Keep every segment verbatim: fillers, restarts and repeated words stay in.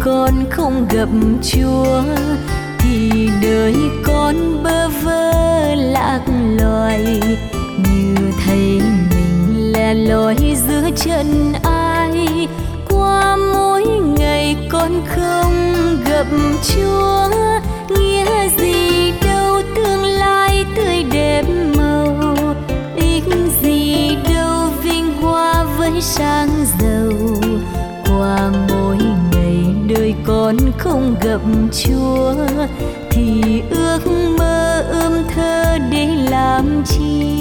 con không gặp Chúa thì đời con bơ vơ lạc loài, như thấy mình lẻ loi giữa chân ai. Qua mỗi ngày con không gặp Chúa, nghĩa gì đâu tương lai tươi đẹp màu, ích gì đâu vinh hoa với sang giàu. Qua mỗi ngày đời con không gặp Chúa thì ước mơ ươm thơ để làm chi.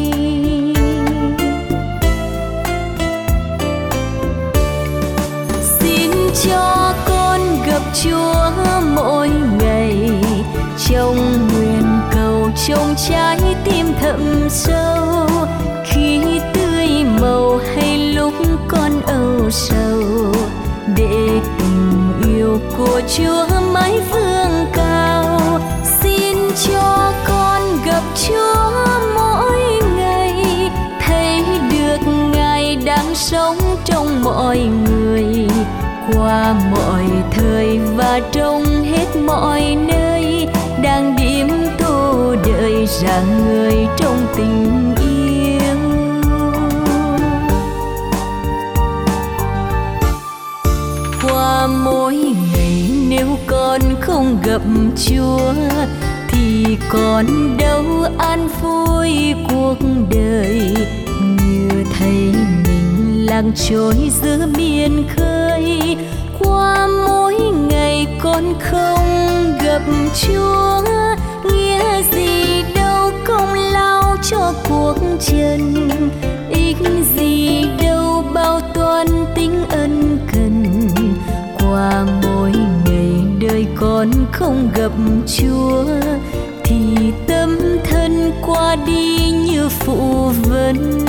Xin cho con gặp Chúa mỗi ngày, trong nguyện cầu trong trái tim thẳm sâu. Khi tươi màu hay lúc con âu sầu, để tình yêu của Chúa mãi vươn cao. Xin cho con gặp Chúa mỗi ngày, thấy được Ngài đang sống trong mọi người, qua mọi thời và trong hết mọi nơi, đang điểm tô đợi rằng người trong tình yêu. Qua mỗi ngày nếu con không gặp Chúa thì con đâu an vui cuộc đời, như thấy mình lạc trôi giữa biển khơi. Qua mỗi ngày con không gặp Chúa, nghĩa gì đâu công lao cho cuộc trần, ích gì đâu bao toan tính ân cần. Qua mỗi ngày đời con không gặp Chúa thì tâm thân qua đi như phụ vân.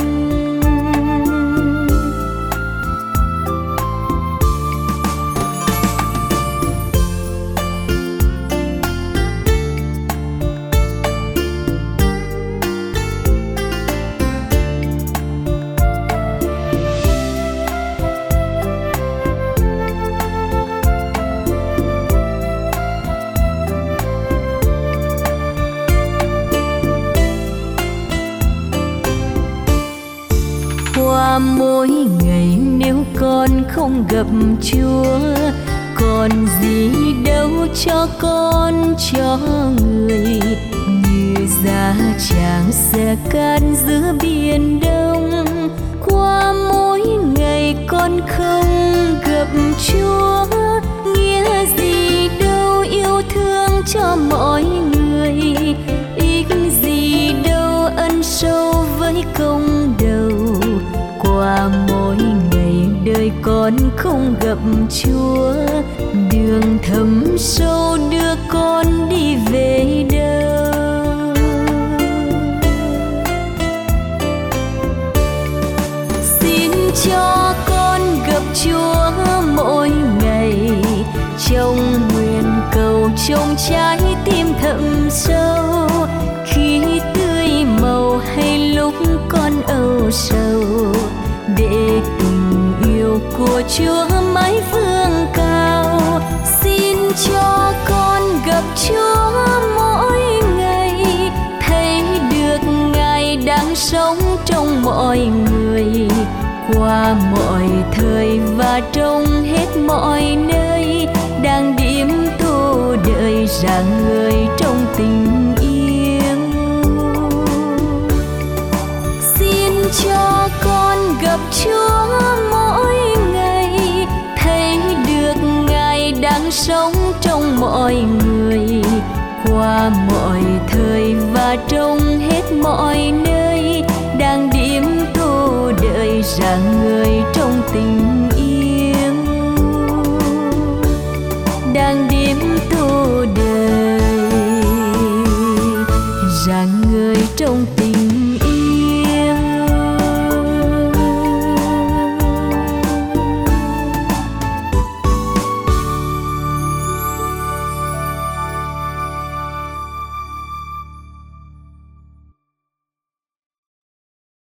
Qua mỗi ngày nếu con không gặp Chúa, còn gì đâu cho con cho người, như giá tràng xe can giữa biển đông. Qua mỗi ngày con không gặp Chúa, nghĩa gì đâu yêu thương cho mọi người, ích gì đâu ân sâu với công đầu. Qua mỗi ngày đời con không gặp Chúa, đường thẳm sâu đưa con đi về đâu. Xin cho con gặp Chúa mỗi ngày, trong nguyện cầu trong trái tim thẳm sâu. Khi tươi màu hay lúc con âu sầu, để tình yêu của Chúa mãi vươn cao. Xin cho con gặp Chúa mỗi ngày, thấy được Ngài đang sống trong mọi người, qua mọi thời và trong hết mọi nơi, đang điểm tô đợi rằng người trong tình yêu. Xin cho con gặp Chúa mỗi ngày, thấy được Ngài đang sống trong mọi người, qua mọi thời và trong hết mọi nơi, đang điểm tô đợi rằng người trong tình yêu, đang điểm tô đợi rằng người trong tình